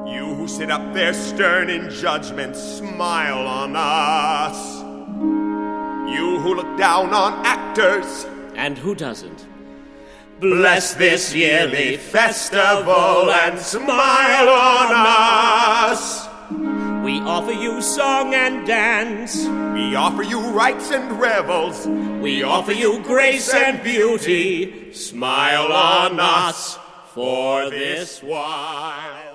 You who sit up there stern in judgment, smile on us. You who look down on actors, and who doesn't, bless this yearly festival and smile on us. We offer you song and dance. We offer you rites and revels. We offer you grace and beauty. Smile on us for this while.